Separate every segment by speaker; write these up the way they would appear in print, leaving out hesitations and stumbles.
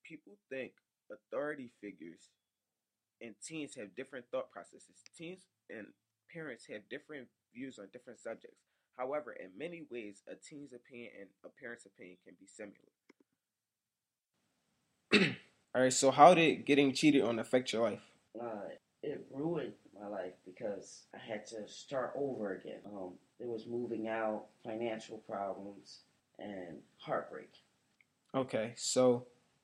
Speaker 1: people think authority figures and teens have different thought processes. Teens and parents have different views on different subjects. However, in many ways, a teen's opinion and a parent's opinion can be similar. All right, so how did getting cheated on affect your life?
Speaker 2: It ruined my life because I had to start over again. There was moving out, financial problems, and heartbreak.
Speaker 1: Okay, so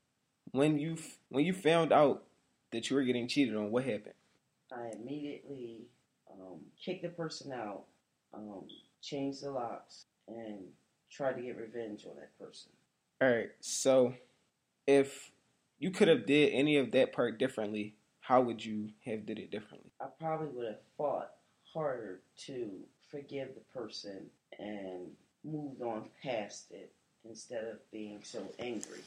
Speaker 1: when you found out that you were getting cheated on, what happened?
Speaker 2: I immediately kicked the person out, changed the locks, and tried to get revenge on that person.
Speaker 1: All right, so if you could have did any of that part differently, how would you have did it differently?
Speaker 2: I probably would have fought harder to forgive the person and moved on past it instead of being so angry.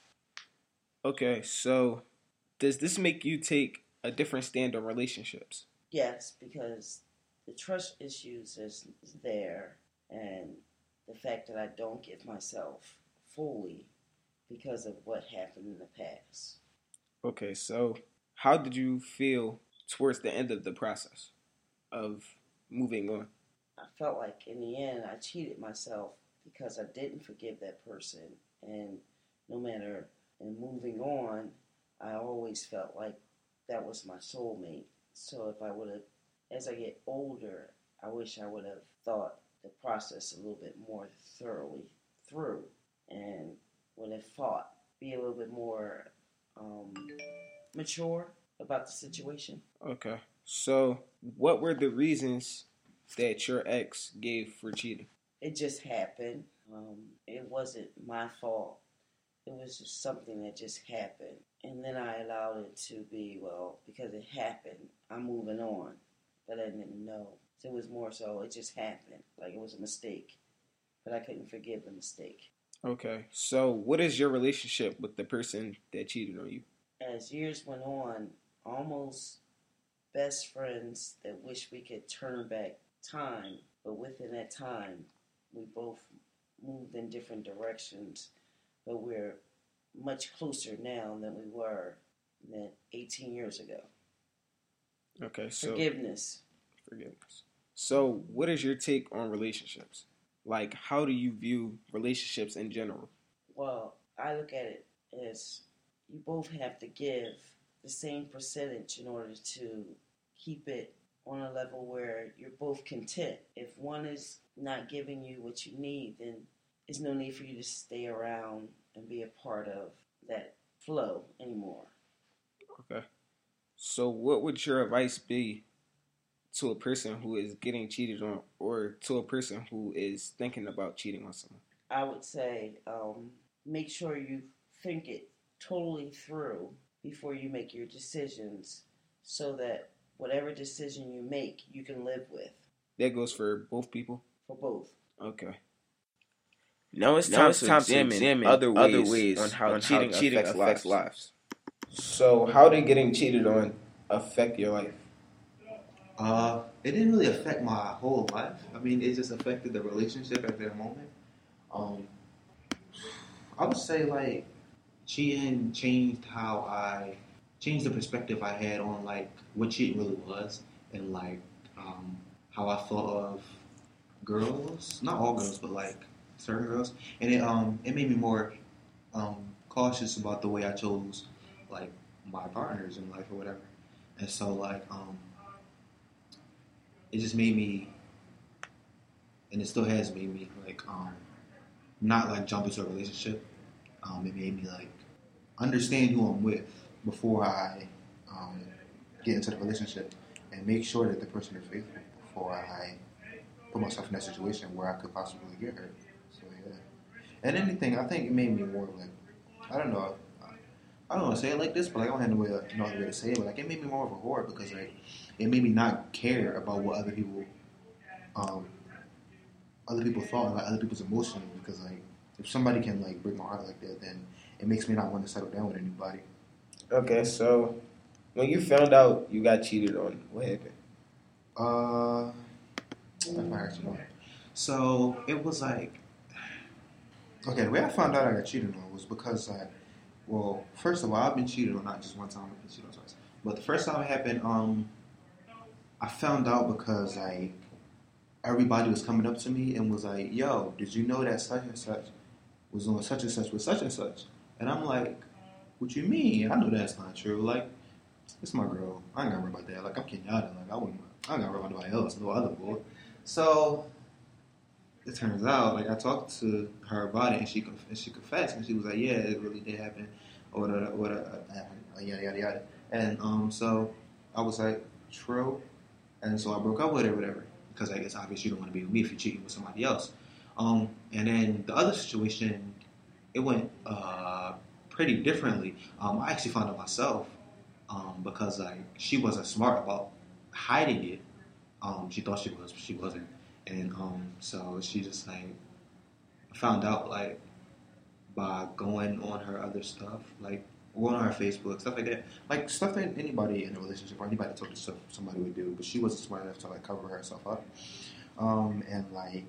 Speaker 1: Okay, so does this make you take a different stand on relationships?
Speaker 2: Yes, because the trust issues is there, and the fact that I don't give myself fully because of what happened in the past.
Speaker 1: Okay, so how did you feel towards the end of the process of moving on?
Speaker 2: I felt like in the end I cheated myself because I didn't forgive that person, and no matter in moving on, I always felt like that was my soulmate. So if I would have, as I get older, I wish I would have thought the process a little bit more thoroughly through and would have fought, be a little bit more um, mature about the situation.
Speaker 1: Okay, so what were the reasons that your ex gave for cheating?
Speaker 2: It just happened. It wasn't my fault. It was just something that just happened. And then I allowed it to be, well, because it happened, I'm moving on. But I didn't know. So it was more so, it just happened. Like it was a mistake. But I couldn't forgive the mistake.
Speaker 1: Okay, so what is your relationship with the person that cheated on you?
Speaker 2: As years went on, almost best friends that wish we could turn back time. But within that time, we both moved in different directions. But we're much closer now than we were than 18 years ago.
Speaker 1: Okay, so
Speaker 2: Forgiveness.
Speaker 1: forgiveness. So, what is your take on relationships? Like, how do you view relationships in general?
Speaker 2: Well, I look at it as you both have to give the same percentage in order to keep it on a level where you're both content. If one is not giving you what you need, then there's no need for you to stay around and be a part of that flow anymore.
Speaker 1: Okay. So, what would your advice be to a person who is getting cheated on or to a person who is thinking about cheating on someone?
Speaker 2: I would say make sure you think it totally through before you make your decisions so that whatever decision you make, you can live with
Speaker 1: That goes for both people?
Speaker 2: for both.
Speaker 1: Okay.
Speaker 3: Now it's time to examine other ways
Speaker 1: on how
Speaker 3: on how
Speaker 1: cheating
Speaker 3: cheating
Speaker 1: affects
Speaker 3: affects
Speaker 1: lives.
Speaker 3: lives.
Speaker 1: So, how did getting cheated on affect your life?
Speaker 4: It didn't really affect my whole life. I mean, it just affected the relationship at that moment. Um, I would say like cheating changed the perspective I had on like what cheating really was and like how I thought of girls, not all girls, but like certain girls, and it made me more um, cautious about the way I chose like my partners in life or whatever, and so like it just made me, and it still has made me like not like jump into a relationship. It made me like understand who I'm with before I um, get into the relationship, and make sure that the person is faithful before I put myself in that situation where I could possibly get hurt. So yeah, and anything I think it made me more like I don't know. I don't want to say it like this, but like, I don't have no other way to say it. But like, it made me more of a whore because like, it made me not care about what um, other people thought, like other people's emotions. Because like, if somebody can like break my heart like that, then it makes me not want to settle down with anybody.
Speaker 1: Okay, so when you found out you got cheated on, what happened?
Speaker 4: Uh, if I actually know. So it was like, okay, the way I found out I got cheated on was because well, first of all, I've been cheated on not just one time. I've been cheated on twice. But the first time it happened, I found out because like everybody was coming up to me and was like, "Yo, did you know that such and such was on such and such with such and such?" And I'm like, "What you mean? I know that's not true. Like, it's my girl. I ain't gotta worry about that. Like, I'm Kenyatta. Like, I ain't gotta worry about nobody else, no other boy." So it turns out, like, I talked to her about it, and she confessed, and she was like, "Yeah, it really did happen, or yada yada yada." And so I was like, "True," and so I broke up with her, whatever, because I guess obviously you don't want to be with me if you're cheating with somebody else. And then the other situation, it went pretty differently. I actually found out myself because like she wasn't smart about hiding it. She thought she was, but she wasn't. And so she just like found out like by going on her other stuff, like going on her Facebook, stuff like that, like stuff that anybody in a relationship or anybody talking to somebody would do. But she wasn't smart enough to like cover herself up. And like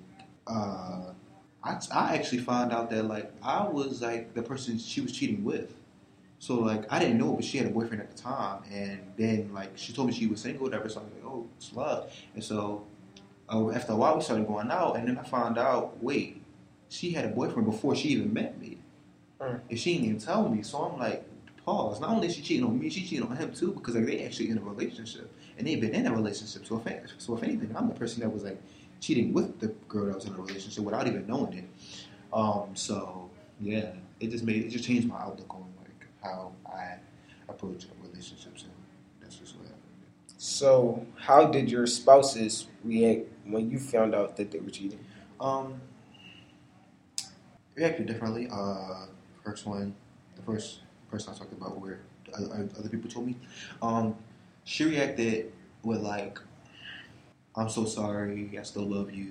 Speaker 4: I actually found out that like I was like the person she was cheating with. So like I didn't know, but she had a boyfriend at the time, and then like she told me she was single, whatever. So I was like, oh, it's love. And so after a while, we started going out, and then I found out, wait, she had a boyfriend before she even met me, and she didn't even tell me. So I'm like, pause. Not only is she cheating on me, she cheating on him too, because like they actually in a relationship, and they've been in a relationship. So if anything, I'm the person that was like cheating with the girl that was in a relationship without even knowing it. So yeah, it just changed my outlook on like how I approach relationships, and that's just what happened.
Speaker 3: So, how did your spouses react when you found out that they were cheating?
Speaker 4: Um, Reacted differently. The first person I talked about where other people told me, she reacted with like, "I'm so sorry. I still love you.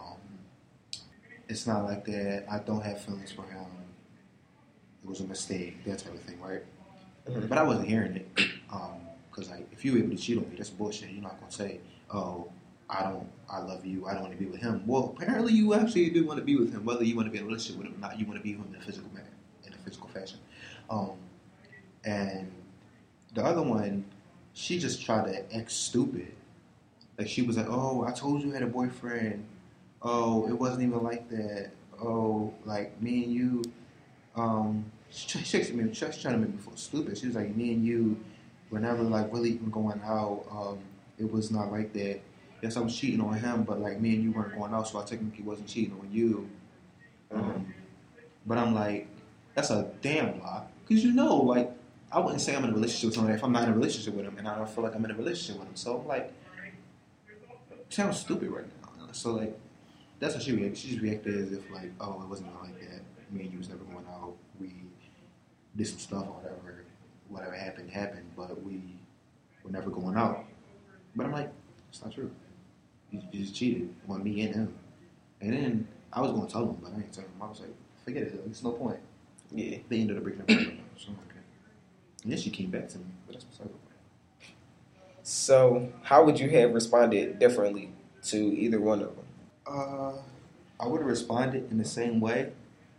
Speaker 4: It's not like that. I don't have feelings for him. It was a mistake." That type of thing, right?
Speaker 3: Mm-hmm.
Speaker 4: But I wasn't hearing it, because like if you were able to cheat on me, that's bullshit. You're not gonna say, "Oh, I love you. I don't want to be with him." Well, apparently you actually do want to be with him, whether you want to be in a relationship with him or not. You want to be with him in a physical manner, in a physical fashion. And the other one, she just tried to act stupid. Like she was like, "Oh, I told you you had a boyfriend. Oh, it wasn't even like that. Oh, like me and you." She trying to make me feel stupid. She was like, "Me and you were never like really even going out. It was not like that. Yes, I was cheating on him, but like me and you weren't going out, so I technically wasn't cheating on you." But I'm like, that's a damn lie, because like I wouldn't say I'm in a relationship with somebody if I'm not in a relationship with him, and I don't feel like I'm in a relationship with him. So I'm like, it sounds stupid right now. So like, that's how she reacted. She just reacted as if like, oh, it wasn't like that. Me and you was never going out. We did some stuff or whatever. Whatever happened, but we were never going out. But I'm like, it's not true. You just cheated on me and him. And then I was going to tell him, but I didn't tell him. I was like, forget it. There's no point.
Speaker 3: Yeah.
Speaker 4: They ended up breaking up. So okay. And then she came back to me, but that's beside the point.
Speaker 3: So, how would you have responded differently to either one of them?
Speaker 4: I would have responded in the same way.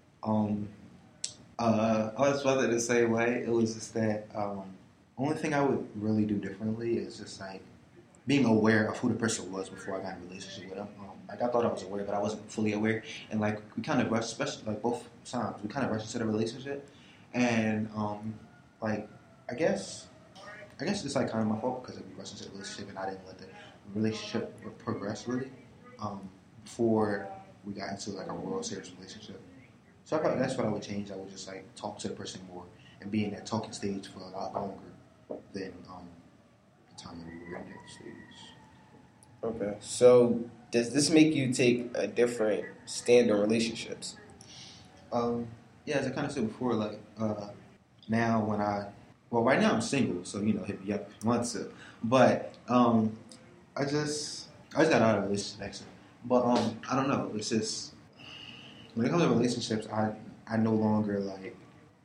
Speaker 4: I was responded the same way. It was just that only thing I would really do differently is just like being aware of who the person was before I got in a relationship with them. Like I thought I was aware, but I wasn't fully aware. And like we kind of rushed, especially like both times, we kind of rushed into the relationship. And like I guess it's like kind of my fault because we rushed into the relationship and I didn't let the relationship progress really before we got into like a real serious relationship. So I thought that's what I would change. I would just like talk to the person more and be in that talking stage for a lot longer than the time that we were in that stage.
Speaker 3: Okay. So, does this make you take a different stand on relationships?
Speaker 4: Yeah, as I kind of said before, like now right now I'm single, so hit me up if you want to. But I just got out of a relationship actually. But I don't know. It's just when it comes to relationships, I no longer like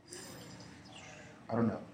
Speaker 4: I don't know.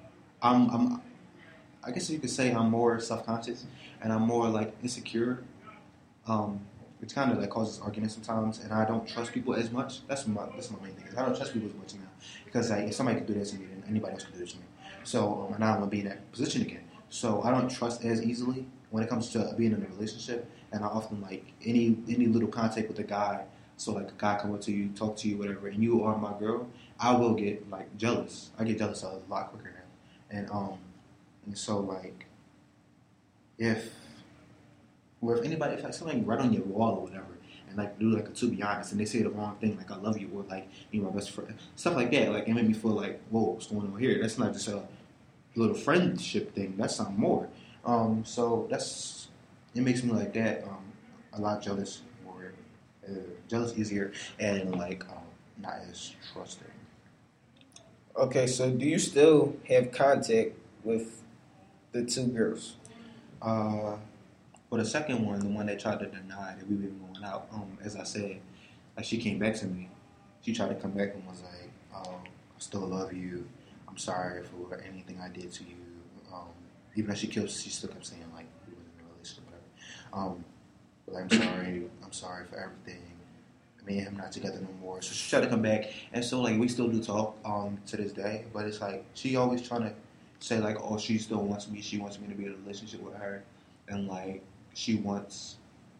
Speaker 4: I guess you could say I'm more self-conscious and I'm more like insecure it's kind of like causes arguments sometimes, and I don't trust people as much. That's my main thing. I don't trust people as much now because like if somebody could do this to me, then anybody else could do this to me. So and I don't want to be in that position again. So I don't trust as easily when it comes to being in a relationship, and I often like any little contact with a guy. So like a guy come up to you, talk to you, whatever, and you are my girl, I will get like jealous. I get jealous a lot quicker now, and so like if anybody, if like somebody right on your wall or whatever, and like do like a to be honest, and they say the wrong thing, like I love you or like you my best friend, stuff like that, like it made me feel like whoa, what's going on here? That's not just a little friendship thing. That's something more. So it makes me like that a lot jealous, more jealous easier, and like not as trusting.
Speaker 3: Okay, so do you still have contact with the two girls?
Speaker 4: For the second one, the one that tried to deny that we were going out, as I said, like she came back to me. She tried to come back and was like, I still love you. I'm sorry for anything I did to you. Even though she still kept saying like we wasn't in a relationship, whatever. But like, I'm sorry for everything. Me and him not together no more. So she tried to come back, and so like we still do talk to this day. But it's like she always trying to say like, oh, she still wants me. She wants me to be in a relationship with her, and like she wants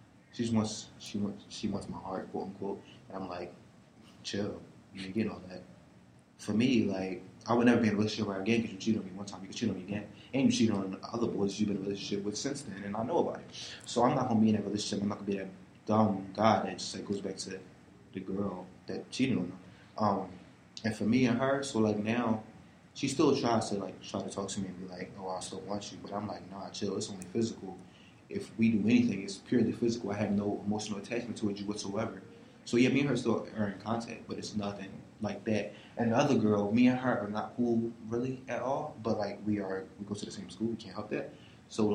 Speaker 4: my heart, quote unquote. And I'm like, chill, you ain't getting all that. For me, like I would never be in a relationship with her again because you cheated on me one time, you can cheat on me again, and you cheated on other boys you've been in a relationship with since then, and I know about it. So I'm not gonna be in that relationship. I'm not gonna be that dumb guy that just like goes back to the girl that cheated on her. And for me and her, so like now, she still tries to try to talk to me and be like, oh, I still want you, but I'm like, nah, chill. It's only physical. If we do anything, it's purely physical. I have no emotional attachment towards you whatsoever. So yeah, me and her still are in contact, but it's nothing like that. And the other girl, me and her are not cool really at all, but like we go to the same school. We can't help that. So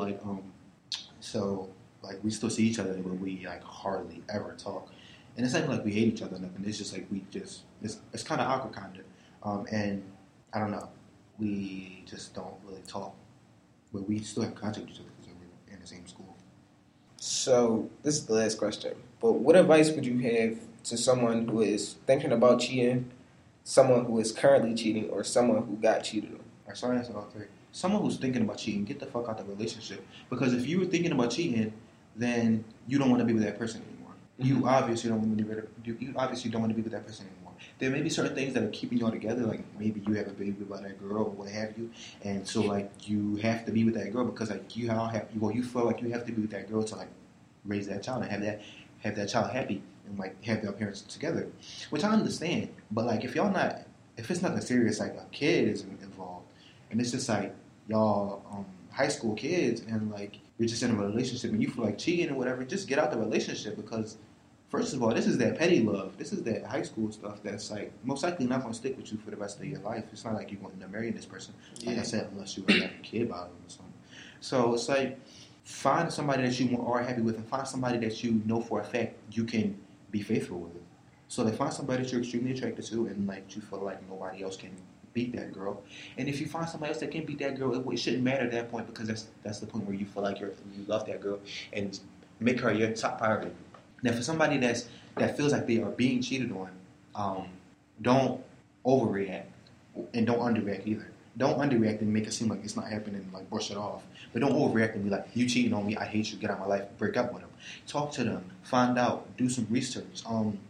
Speaker 4: like we still see each other, but we like hardly ever talk. And it's not even like we hate each other or nothing. It's just like it's kind of awkward, kind of. And I don't know, we just don't really talk, but we still have contact with each other because we're in the same school.
Speaker 3: So this is the last question. But what advice would you have to someone who is thinking about cheating, someone who is currently cheating, or someone who got cheated on?
Speaker 4: Alright, so I answer all three. Someone who's thinking about cheating, get the fuck out of the relationship. Because if you were thinking about cheating, then you don't want to be with that person anymore. You obviously don't want to be with that person anymore. There may be certain things that are keeping y'all together, like maybe you have a baby by that girl or what have you, and so like you have to be with that girl because like you feel like you have to be with that girl to like raise that child and have that child happy and like have their parents together, which I understand. But like if it's nothing serious, like a kid is involved, and it's just like y'all high school kids, and like you're just in a relationship and you feel like cheating or whatever, just get out the relationship because. First of all, this is that petty love. This is that high school stuff that's like most likely not going to stick with you for the rest of your life. It's not like you're going to marry this person, like I said, unless you have a kid by them or something. So it's like find somebody that you are happy with and find somebody that you know for a fact you can be faithful with. So they find somebody that you're extremely attracted to and like you feel like nobody else can beat that girl. And if you find somebody else that can beat that girl, it shouldn't matter at that point because that's the point where you feel like you love that girl and make her your top priority. Now, for somebody that feels like they are being cheated on, don't overreact and don't underreact either. Don't underreact and make it seem like it's not happening and like brush it off. But don't overreact and be like, you cheating on me, I hate you, get out of my life, break up with them. Talk to them, find out, do some research. I don't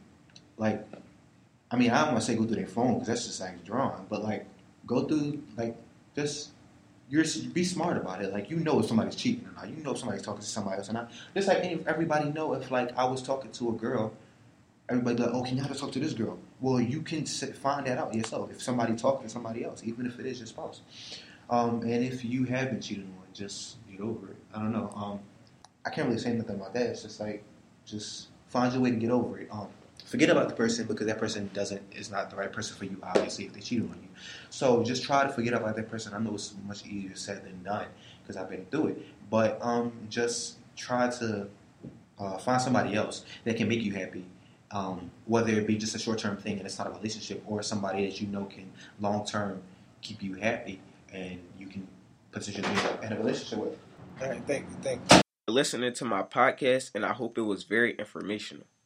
Speaker 4: want to say go through their phone because that's just like drawing, but like go through just. Be smart about it. Like, you know if somebody's cheating or not. You know if somebody's talking to somebody else or not. Just like everybody know if, like, I was talking to a girl, everybody's like, oh, can you have to talk to this girl? Well, you can find that out yourself. If somebody talking to somebody else, even if it is your spouse. And if you have been cheated on, just get over it. I don't know. I can't really say nothing about that. It's just like, just find your way to get over it. Forget about the person because that person is not the right person for you, obviously, if they cheated on you. So just try to forget about that person. I know it's much easier said than done because I've been through it. But just try to find somebody else that can make you happy, whether it be just a short-term thing and it's not a relationship or somebody that you know can long-term keep you happy and you can potentially be in a relationship with.
Speaker 3: All right, thank you.
Speaker 1: listening to my podcast, and I hope it was very informational.